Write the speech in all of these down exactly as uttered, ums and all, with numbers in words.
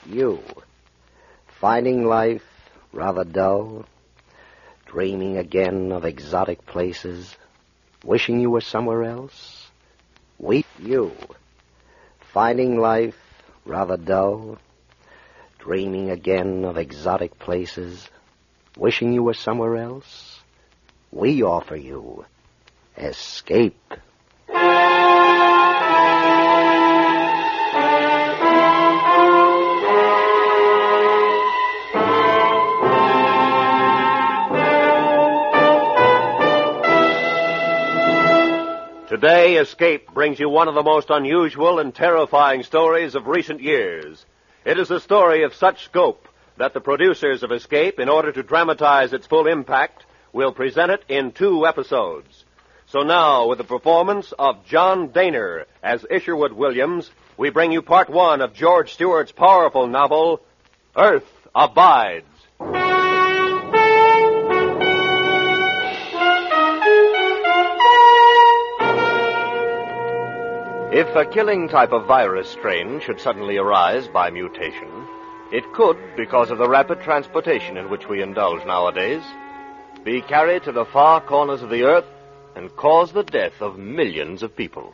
you. Finding life rather dull, dreaming again of exotic places, wishing you were somewhere else? We, you. Finding life rather dull, dreaming again of exotic places, wishing you were somewhere else? We offer you escape. Today, Escape brings you one of the most unusual and terrifying stories of recent years. It is a story of such scope that the producers of Escape, in order to dramatize its full impact, will present it in two episodes. So now, with the performance of John Dehner as Isherwood Williams, we bring you part one of George Stewart's powerful novel, Earth Abides. If a killing type of virus strain should suddenly arise by mutation, it could, because of the rapid transportation in which we indulge nowadays, be carried to the far corners of the earth and cause the death of millions of people.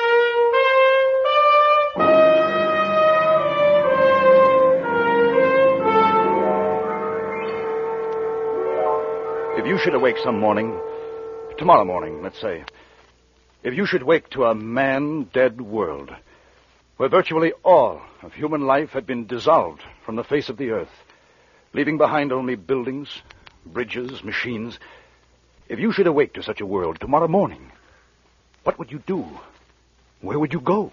If you should awake some morning, tomorrow morning, let's say, if you should wake to a man-dead world, where virtually all of human life had been dissolved from the face of the earth, leaving behind only buildings, bridges, machines, if you should awake to such a world tomorrow morning, what would you do? Where would you go?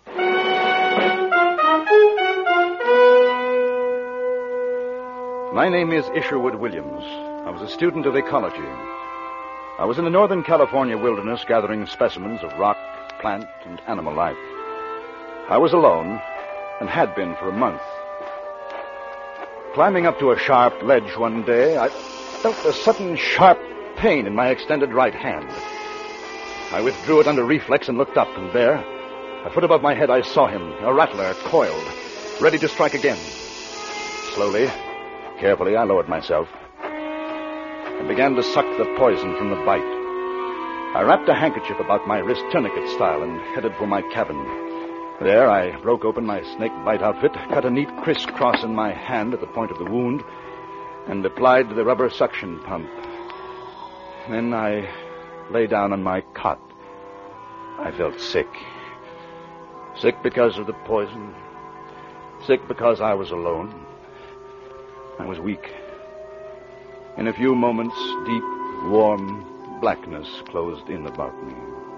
My name is Isherwood Williams. I was a student of ecology. I was in the Northern California wilderness gathering specimens of rock, plant, and animal life. I was alone, and had been for a month. Climbing up to a sharp ledge one day, I felt a sudden sharp pain in my extended right hand. I withdrew it under reflex and looked up, and there, a foot above my head, I saw him, a rattler, coiled, ready to strike again. Slowly, carefully, I lowered myself and began to suck the poison from the bite. I wrapped a handkerchief about my wrist, tourniquet style, and headed for my cabin. There, I broke open my snake bite outfit, cut a neat crisscross in my hand at the point of the wound, and applied the rubber suction pump. Then I lay down on my cot. I felt sick. Sick because of the poison. Sick because I was alone. I was weak. In a few moments, deep, warm blackness closed in about me.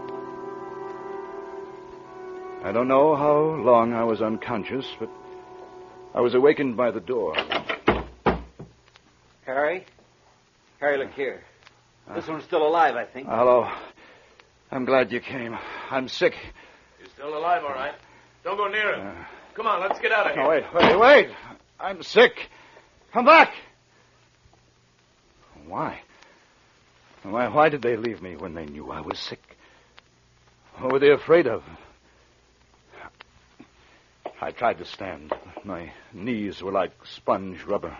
I don't know how long I was unconscious, but I was awakened by the door. Harry? Harry, look here. This one's still alive, I think. Hello. I'm glad you came. I'm sick. You're still alive, all right. Don't go near him. Uh, Come on, let's get out of here. No, wait, wait, wait. I'm sick. Come back. Why? Why, why did they leave me when they knew I was sick? What were they afraid of? I tried to stand. My knees were like sponge rubber.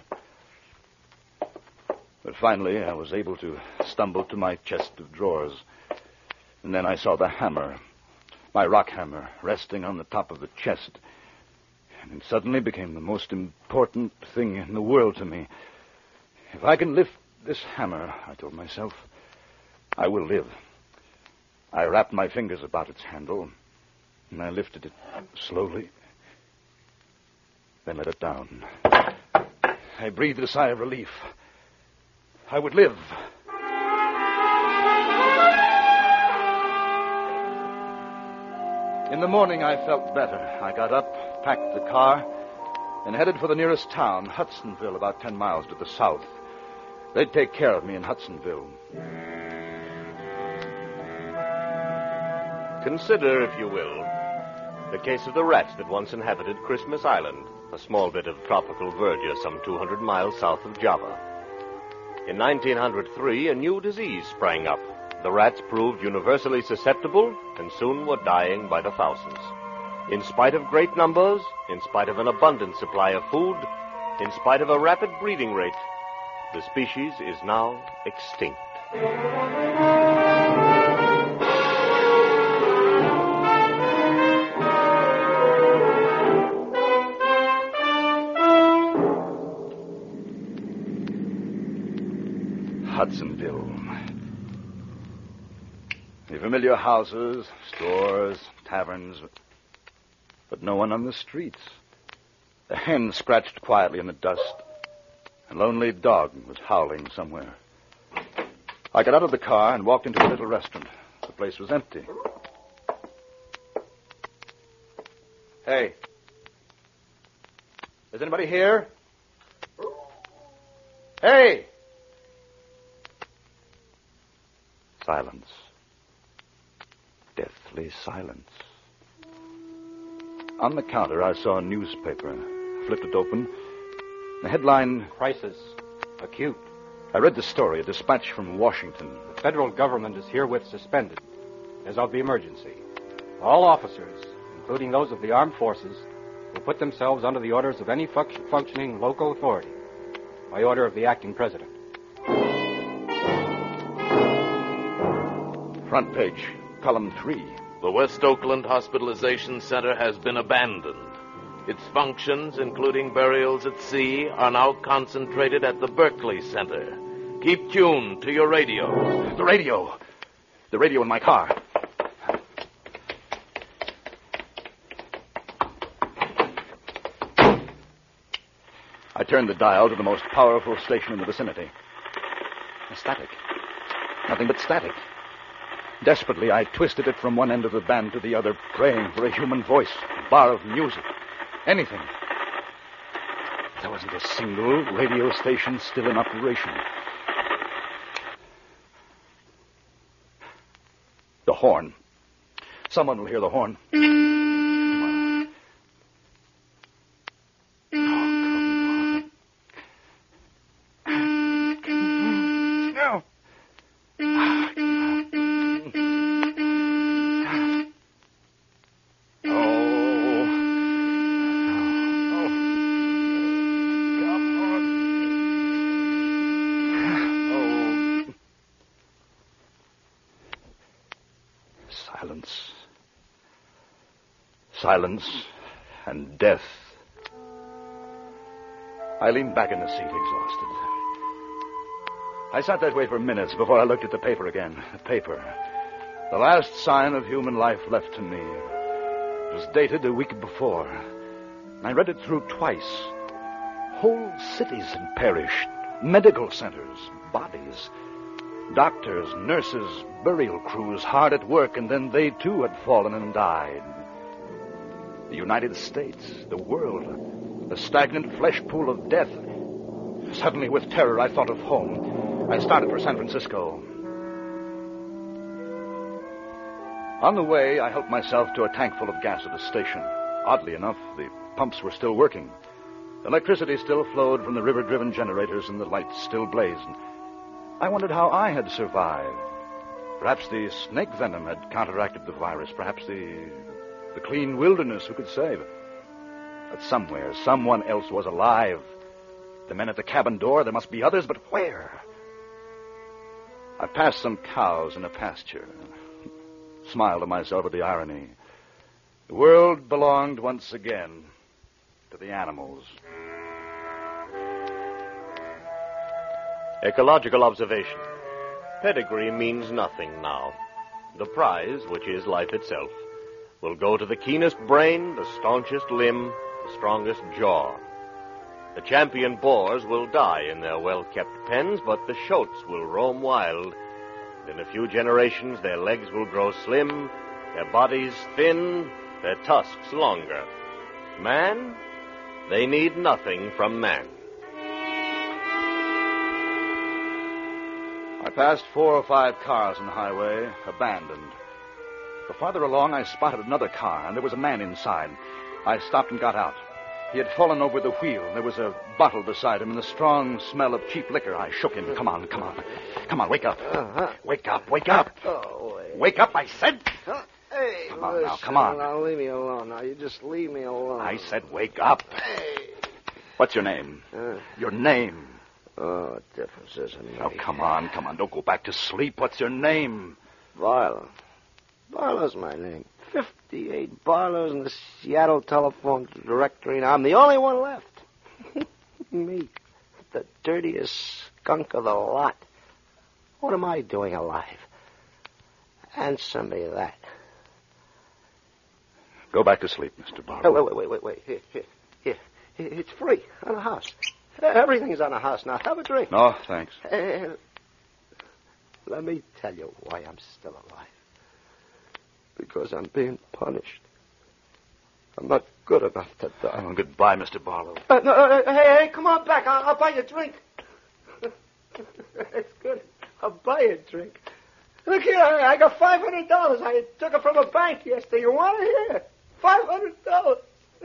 But finally, I was able to stumble to my chest of drawers. And then I saw the hammer, my rock hammer, resting on the top of the chest. And it suddenly became the most important thing in the world to me. If I can lift this hammer, I told myself, I will live. I wrapped my fingers about its handle, and I lifted it slowly, then let it down. I breathed a sigh of relief. I would live. In the morning, I felt better. I got up, packed the car, and headed for the nearest town, Hudsonville, about ten miles to the south. They'd take care of me in Hudsonville. Consider, if you will, the case of the rats that once inhabited Christmas Island, a small bit of tropical verdure some two hundred miles south of Java. In nineteen oh three, a new disease sprang up. The rats proved universally susceptible and soon were dying by the thousands. In spite of great numbers, in spite of an abundant supply of food, in spite of a rapid breeding rate, the species is now extinct. Hudsonville. The familiar houses, stores, taverns, but no one on the streets. The hen scratched quietly in the dust. A lonely dog was howling somewhere. I got out of the car and walked into a little restaurant. The place was empty. Hey. Is anybody here? Hey! Silence. Deathly silence. On the counter, I saw a newspaper. I flipped it open. The headline... Crisis. Acute. I read the story, a dispatch from Washington. The federal government is herewith suspended as of the emergency. All officers, including those of the armed forces, will put themselves under the orders of any func- functioning local authority by order of the acting president. Front page, column three. The West Oakland Hospitalization Center has been abandoned. Its functions, including burials at sea, are now concentrated at the Berkeley Center. Keep tuned to your radio. The radio. The radio in my car. I turned the dial to the most powerful station in the vicinity. Static. Nothing but static. Desperately, I twisted it from one end of the band to the other, praying for a human voice, a bar of music, anything. There wasn't a single radio station still in operation. The horn. Someone will hear the horn. Come on. Oh, come on. No. Silence. Silence and death. I leaned back in the seat, exhausted. I sat that way for minutes before I looked at the paper again. The paper. The last sign of human life left to me. It was dated a week before. I read it through twice. Whole cities had perished. Medical centers, bodies. Doctors, nurses, burial crews hard at work, and then they too had fallen and died. The United States, the world, a stagnant flesh pool of death. Suddenly, with terror, I thought of home. I started for San Francisco. On the way, I helped myself to a tank full of gas at the station. Oddly enough, the pumps were still working. Electricity still flowed from the river-driven generators, and the lights still blazed. I wondered how I had survived. Perhaps the snake venom had counteracted the virus. Perhaps the the clean wilderness, who could say? But somewhere, someone else was alive. The men at the cabin door, there must be others, but where? I passed some cows in a pasture. Smiled to myself at the irony. The world belonged once again to the animals. Ecological observation. Pedigree means nothing now. The prize, which is life itself, will go to the keenest brain, the staunchest limb, the strongest jaw. The champion boars will die in their well-kept pens, but the shoats will roam wild. In a few generations, their legs will grow slim, their bodies thin, their tusks longer. Man, they need nothing from man. I passed four or five cars on the highway, abandoned. But farther along, I spotted another car, and there was a man inside. I stopped and got out. He had fallen over the wheel. There was a bottle beside him and the strong smell of cheap liquor. I shook him. Come on, come on. Come on, wake up. Uh-huh. Wake up, wake up. Oh, wait. Wake up, I said. Huh? Hey. come on now, Listen, come on. Now, leave me alone. Now, you just leave me alone. I said wake up. Hey. What's your name? Uh, Your name. oh, what difference does it make? Oh, come on, come on. Don't go back to sleep. What's your name? Barlow. Barlow's my name. Fifty-eight Barlows in the Seattle telephone directory, and I'm the only one left. Me. The dirtiest skunk of the lot. What am I doing alive? Answer me that. Go back to sleep, Mister Barlow. Oh, wait, wait, wait, wait, wait. Here, here, here. It's free on the house. Everything's on the house now. Have a drink. No, thanks. Uh, let me tell you why I'm still alive. Because I'm being punished. I'm not good enough to die. Oh, goodbye, Mister Barlow. Uh, no, uh, hey, hey, come on back. I'll, I'll buy you a drink. It's good. I'll buy you a drink. Look here, I, I got five hundred dollars. I took it from a bank yesterday. You want it here? five hundred dollars.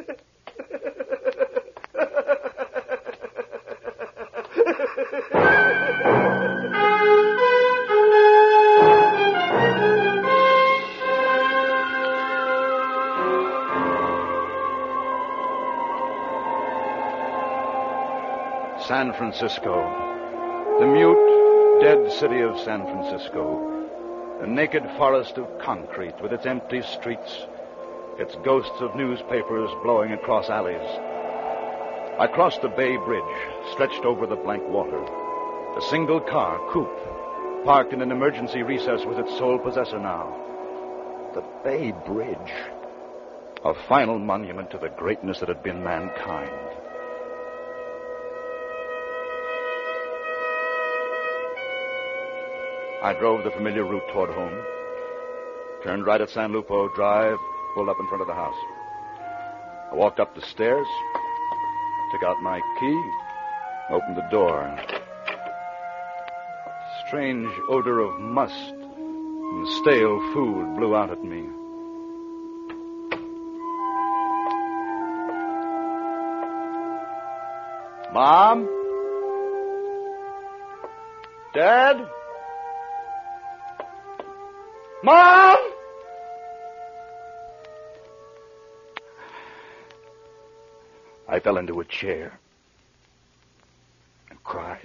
San Francisco. The mute, dead city of San Francisco. A naked forest of concrete with its empty streets, its ghosts of newspapers blowing across alleys. I crossed the Bay Bridge, stretched over the blank water. A single car, coupe, parked in an emergency recess, was its sole possessor now. The Bay Bridge. A final monument to the greatness that had been mankind. I drove the familiar route toward home, turned right at San Lupo Drive, pulled up in front of the house. I walked up the stairs, took out my key, opened the door. A strange odor of must and stale food blew out at me. Mom? Dad? Mom! I fell into a chair and cried.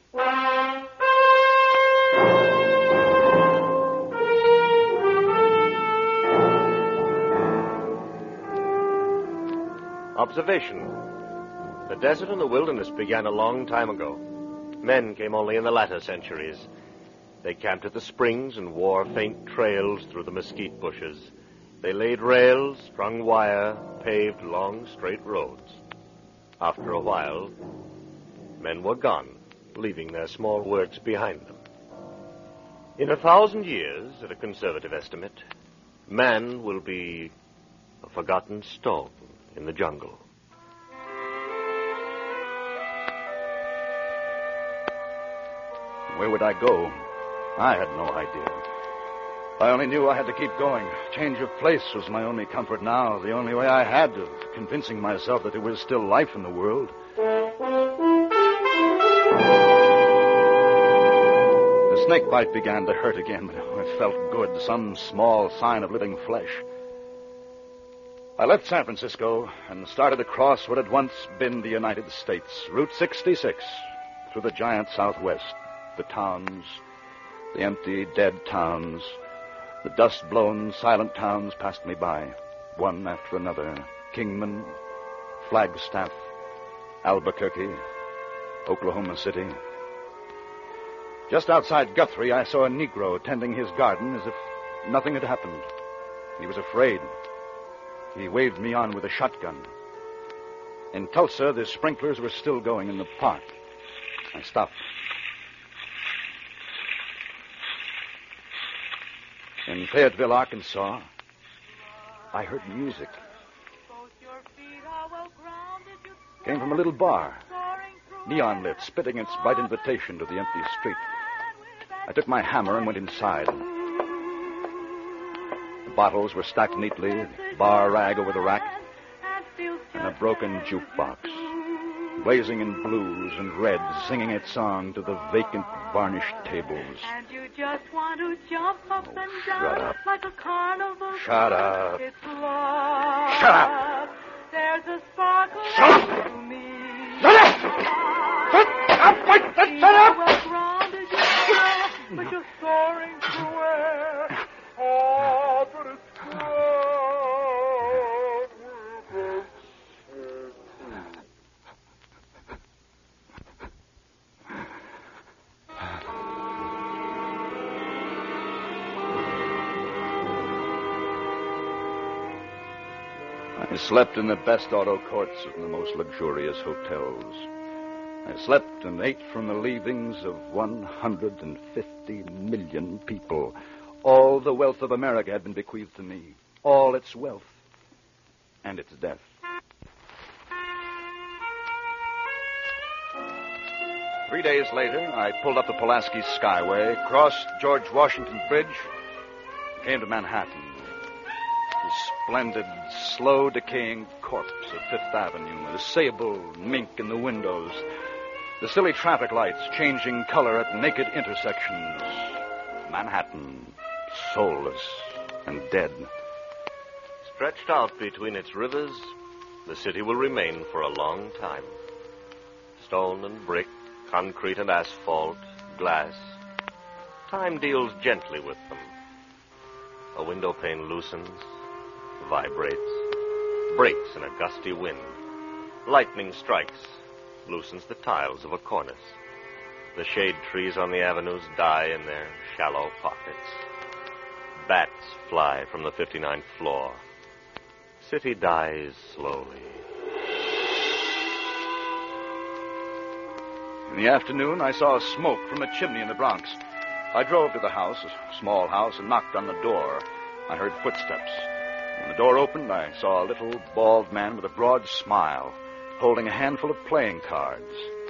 Observation. The desert and the wilderness began a long time ago. Men came only in the latter centuries. They camped at the springs and wore faint trails through the mesquite bushes. They laid rails, strung wire, paved long, straight roads. After a while, men were gone, leaving their small works behind them. In a thousand years, at a conservative estimate, man will be a forgotten stone in the jungle. Where would I go? I had no idea. I only knew I had to keep going. Change of place was my only comfort now, the only way I had of convincing myself that there was still life in the world. The snake bite began to hurt again, but it felt good, some small sign of living flesh. I left San Francisco and started across what had once been the United States, Route sixty-six, through the giant Southwest, the towns, the empty, dead towns. The dust-blown, silent towns passed me by, one after another. Kingman, Flagstaff, Albuquerque, Oklahoma City. Just outside Guthrie, I saw a Negro tending his garden as if nothing had happened. He was afraid. He waved me on with a shotgun. In Tulsa, the sprinklers were still going in the park. I stopped. In Fayetteville, Arkansas, I heard music. Came from a little bar, neon lit, spitting its bright invitation to the empty street. I took my hammer and went inside. The bottles were stacked neatly, bar rag over the rack, and a broken jukebox. blazing in blues and reds, singing its song to the vacant, varnished tables. And you just want to jump up Oh, and shut down up. like a carnival. Shut up. It's love. Shut up. There's a sparkle Shut up. to me. Shut up! Shut up! Wait, shut up! Well grounded you are, but you're soaring to where? Oh, but it's I slept in the best auto courts of the most luxurious hotels. I slept and ate from the leavings of one hundred fifty million people. All the wealth of America had been bequeathed to me. All its wealth and its death. Three days later, I pulled up the Pulaski Skyway, crossed George Washington Bridge, and came to Manhattan. The splendid, slow-decaying corpse of Fifth Avenue, the sable mink in the windows, the silly traffic lights changing color at naked intersections. Manhattan, soulless and dead. Stretched out between its rivers, the city will remain for a long time. Stone and brick, concrete and asphalt, glass. Time deals gently with them. A window pane loosens, vibrates, breaks in a gusty wind. Lightning strikes, loosens the tiles of a cornice. The shade trees on the avenues die in their shallow pockets. Bats fly from the fifty-ninth floor. City dies slowly. In the afternoon, I saw smoke from a chimney in the Bronx. I drove to the house, a small house, and knocked on the door. I heard footsteps. When the door opened, I saw a little, bald man with a broad smile, holding a handful of playing cards.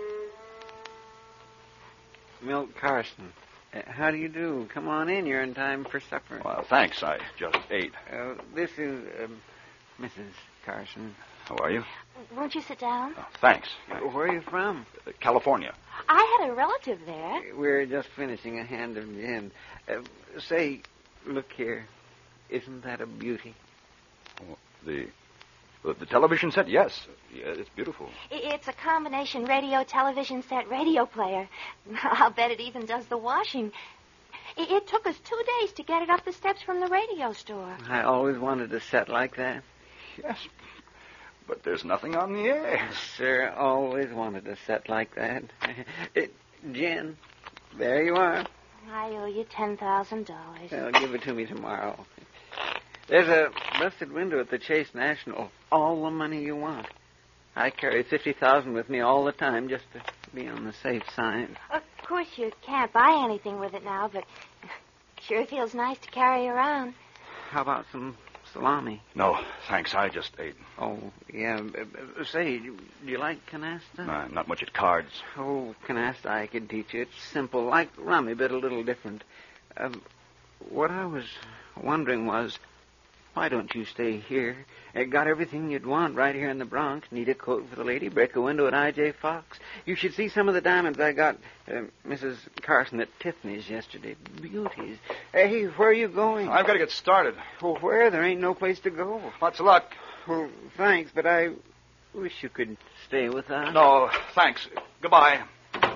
Milt Carson. Uh, how do you do? Come on in. You're in time for supper. Well, thanks. I just ate. Uh, this is um, Missus Carson. How are you? Won't you sit down? Oh, thanks. Uh, where are you from? Uh, California. I had a relative there. We're just finishing a hand of gin. Uh, say, look here. Isn't that a beauty? Oh, the, the the television set, yes. Yeah, it's beautiful. I- It's a combination radio, television set, radio player. I'll bet it even does the washing. I- It took us two days to get it up the steps from the radio store. I always wanted a set like that. Yes, but there's nothing on the air. Sir, always wanted a set like that. It, gin, there you are. I owe you ten thousand dollars. Well, give it to me tomorrow. There's a busted window at the Chase National. All the money you want. I carry fifty thousand with me all the time just to be on the safe side. Of course, you can't buy anything with it now, but sure feels nice to carry around. How about some salami? No, thanks. I just ate. Oh, yeah. Uh, uh, say, do you like canasta? Uh, not much at cards. Oh, canasta I could teach you. It's simple, like rummy, but a little different. Um, what I was wondering was, why don't you stay here? Uh, got everything you'd want right here in the Bronx. Need a coat for the lady, break a window at I J Fox. You should see some of the diamonds I got uh, Missus Carson at Tiffany's yesterday. Beauties. Hey, where are you going? I've got to get started. Well, where? There ain't no place to go. Lots of luck. Well, thanks, but I wish you could stay with us. No, thanks. Goodbye. Oh,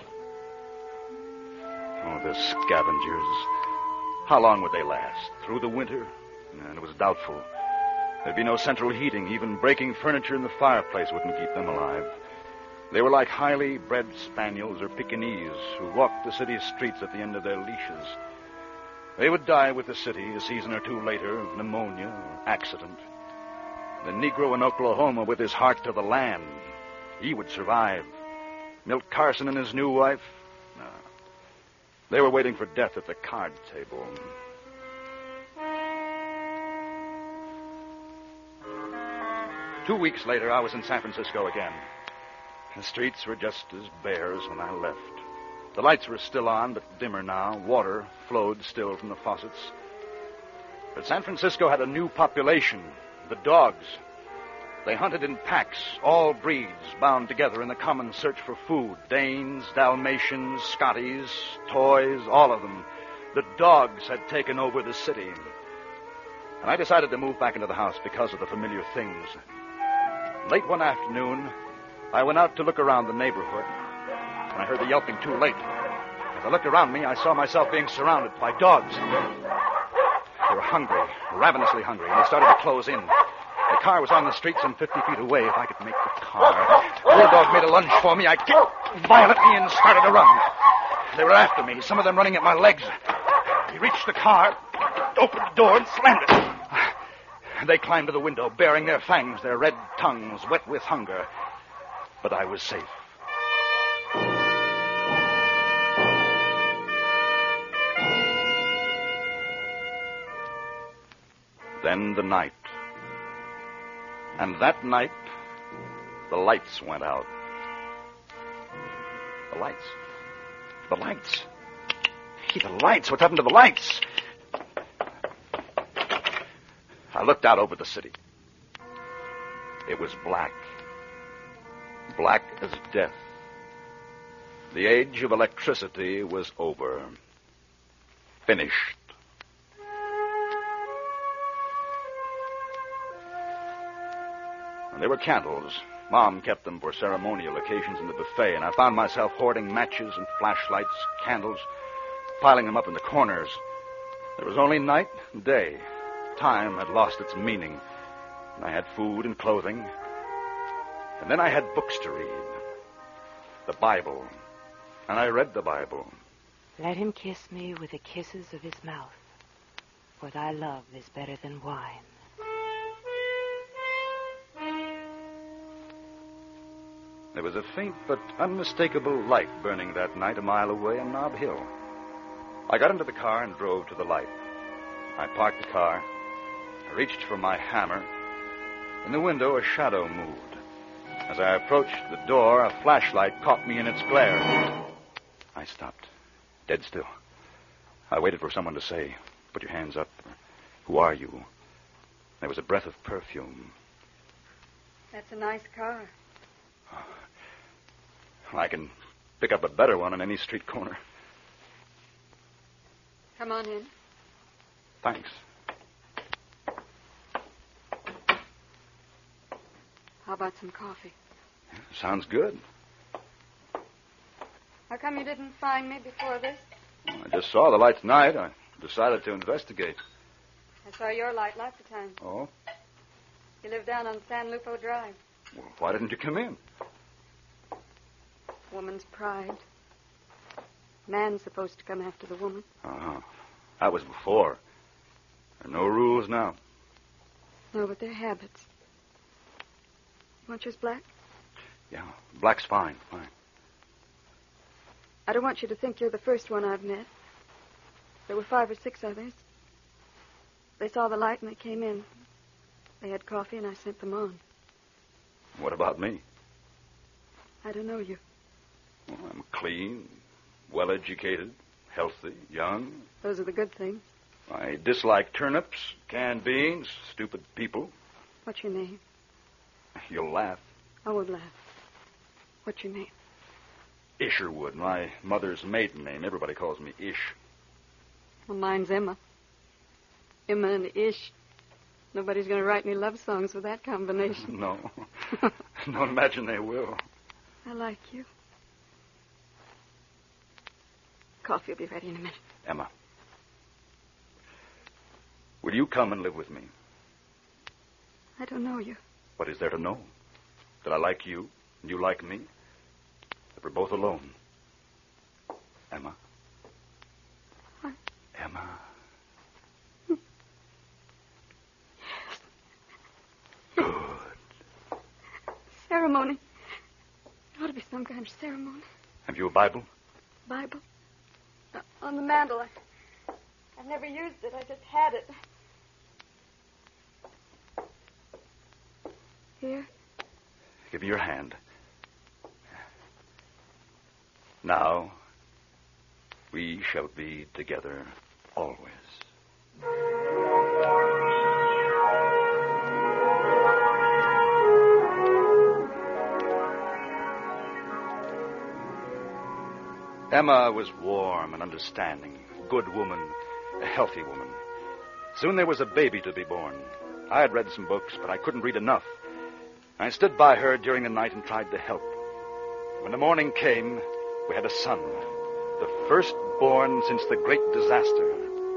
the scavengers. How long would they last? Through the winter? And it was doubtful. There'd be no central heating. Even breaking furniture in the fireplace wouldn't keep them alive. They were like highly bred spaniels or Pekingese who walked the city streets at the end of their leashes. They would die with the city a season or two later of pneumonia or accident. The Negro in Oklahoma with his heart to the land, he would survive. Milt Carson and his new wife, no. They were waiting for death at the card table. Two weeks later, I was in San Francisco again. The streets were just as bare as when I left. The lights were still on, but dimmer now. Water flowed still from the faucets. But San Francisco had a new population, the dogs. They hunted in packs, all breeds bound together in the common search for food. Danes, Dalmatians, Scotties, toys, all of them. The dogs had taken over the city. And I decided to move back into the house because of the familiar things. Late one afternoon, I went out to look around the neighborhood, and I heard the yelping too late. As I looked around me, I saw myself being surrounded by dogs. They were hungry, ravenously hungry, and they started to close in. The car was on the street some fifty feet away. If I could make the car. The bulldog made a lunge for me. I kicked violently and started to run. They were after me, some of them running at my legs. We reached the car, opened the door, and slammed it. They climbed to the window, baring their fangs, their red tongues wet with hunger. But I was safe. Then the night. And that night, the lights went out. The lights. The lights. Hey, the lights. What happened to the lights? I looked out over the city. It was black. Black as death. The age of electricity was over. Finished. There were candles. Mom kept them for ceremonial occasions in the buffet, and I found myself hoarding matches and flashlights, candles, piling them up in the corners. There was only night and day. Time had lost its meaning. And I had food and clothing. And then I had books to read. The Bible. And I read the Bible. Let him kiss me with the kisses of his mouth, for thy love is better than wine. There was a faint but unmistakable light burning that night a mile away on Nob Hill. I got into the car and drove to the light. I parked the car. I reached for my hammer. In the window, a shadow moved. As I approached the door, a flashlight caught me in its glare. I stopped, dead still. I waited for someone to say, "Put your hands up." "Who are you?" There was a breath of perfume. That's a nice car. I can pick up a better one on any street corner. Come on in. Thanks. How about some coffee? Sounds good. How come you didn't find me before this? I just saw the light tonight. I decided to investigate. I saw your light lots of times. Oh? You live down on San Lupo Drive. Well, why didn't you come in? Woman's pride. Man's supposed to come after the woman. Uh-huh. That was before. There are no rules now. No, but they're habits. You want yours black? Yeah, black's fine, fine. I don't want you to think you're the first one I've met. There were five or six others. They saw the light and they came in. They had coffee and I sent them on. What about me? I don't know you. Well, I'm clean, well-educated, healthy, young. Those are the good things. I dislike turnips, canned beans, stupid people. What's your name? You'll laugh. I won't laugh. What's your name? Isherwood, my mother's maiden name. Everybody calls me Ish. Well, mine's Emma. Emma and Ish. Nobody's going to write any love songs with that combination. No. Don't imagine they will. I like you. Coffee will be ready in a minute. Emma, will you come and live with me? I don't know you. What is there to know? That I like you, and you like me? That we're both alone? Emma? What? Emma? Yes. Good. Ceremony. There ought to be some kind of ceremony. Have you a Bible? Bible? Uh, on the mantle. I, I've never used it. I just had it. Here. Give me your hand. Now, we shall be together always. Emma was warm and understanding, a good woman, a healthy woman. Soon there was a baby to be born. I had read some books, but I couldn't read enough. I stood by her during the night and tried to help. When the morning came, we had a son, the first born since the great disaster.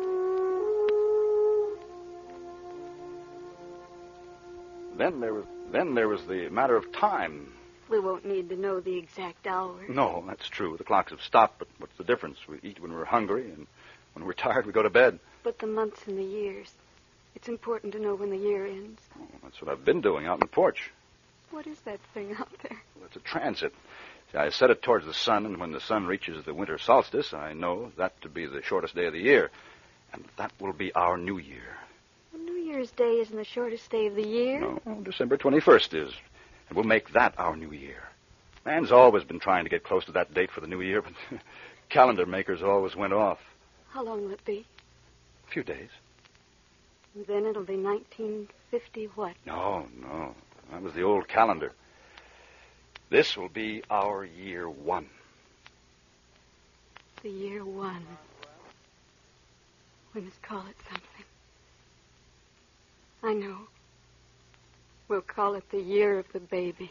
Then there was, then there was the matter of time. We won't need to know the exact hour. No, that's true. The clocks have stopped, but what's the difference? We eat when we're hungry, and when we're tired, we go to bed. But the months and the years. It's important to know when the year ends. Oh, that's what I've been doing out on the porch. What is that thing out there? Well, it's a transit. See, I set it towards the sun, and when the sun reaches the winter solstice, I know that to be the shortest day of the year. And that will be our New Year. Well, New Year's Day isn't the shortest day of the year. No, December twenty-first is. And we'll make that our New Year. Man's always been trying to get close to that date for the New Year, but calendar makers always went off. How long will it be? A few days. And then it'll be nineteen fifty what? No, no. That was the old calendar. This will be our year one. The year one. We must call it something. I know. We'll call it the year of the baby.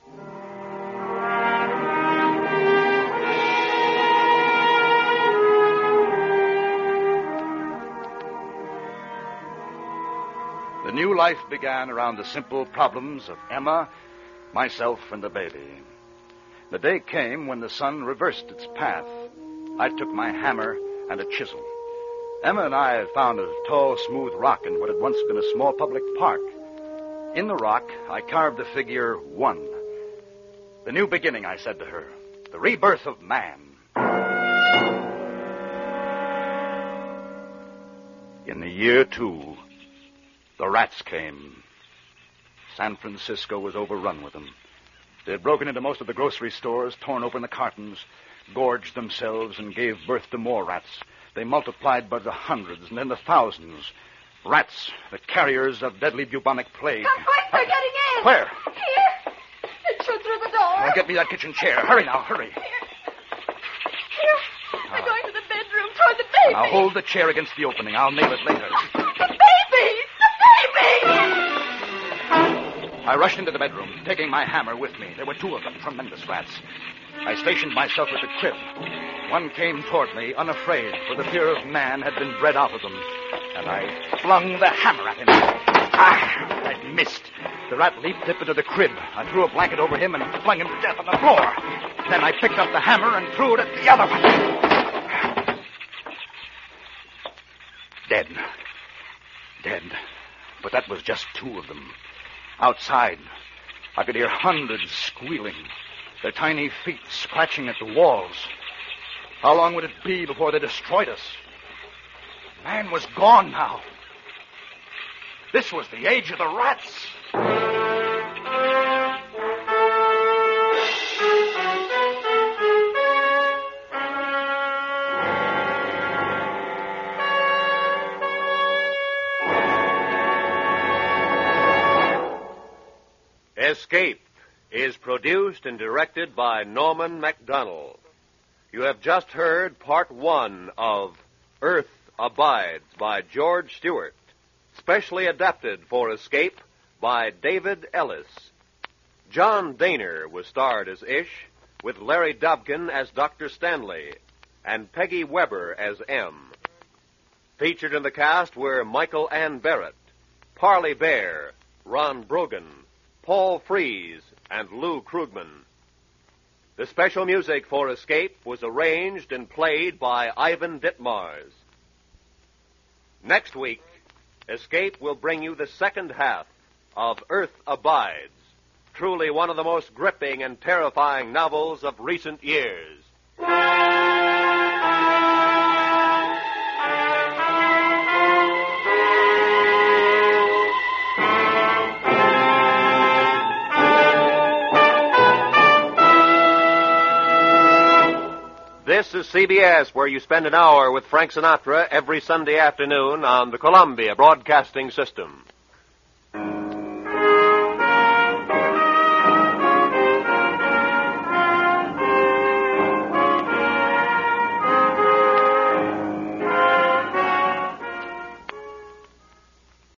The new life began around the simple problems of Emma, myself, and the baby. The day came when the sun reversed its path. I took my hammer and a chisel. Emma and I had found a tall, smooth rock in what had once been a small public park. In the rock, I carved the figure one. The new beginning, I said to her. The rebirth of man. In the year two, the rats came. San Francisco was overrun with them. They had broken into most of the grocery stores, torn open the cartons, gorged themselves, and gave birth to more rats. They multiplied by the hundreds and then the thousands. Rats, the carriers of deadly bubonic plague. Come quick, they're getting in. Where? Here. It shoot through the door. Oh, get me that kitchen chair. Hurry now, hurry. Here. They're going to the bedroom toward the baby. Now hold the chair against the opening. I'll nail it later. The baby! The baby! I rushed into the bedroom, taking my hammer with me. There were two of them, tremendous rats. I stationed myself at the crib. One came toward me, unafraid, for the fear of man had been bred out of them. And I flung the hammer at him. Ah! I missed. The rat leaped up into the crib. I threw a blanket over him and flung him to death on the floor. Then I picked up the hammer and threw it at the other one. Dead. Dead. But that was just two of them. Outside, I could hear hundreds squealing, their tiny feet scratching at the walls. How long would it be before they destroyed us? Man was gone now. This was the age of the rats. Escape is produced and directed by Norman Macdonnell. You have just heard part one of Earth Abides by George Stewart, specially adapted for Escape by David Ellis. John Daner was starred as Ish, with Larry Dobkin as Doctor Stanley, and Peggy Weber as M. Featured in the cast were Michael Ann Barrett, Parley Bear, Ron Brogan, Paul Frees, and Lou Krugman. The special music for Escape was arranged and played by Ivan Ditmars. Next week, Escape will bring you the second half of Earth Abides, truly one of the most gripping and terrifying novels of recent years. This is C B S, where you spend an hour with Frank Sinatra every Sunday afternoon on the Columbia Broadcasting System.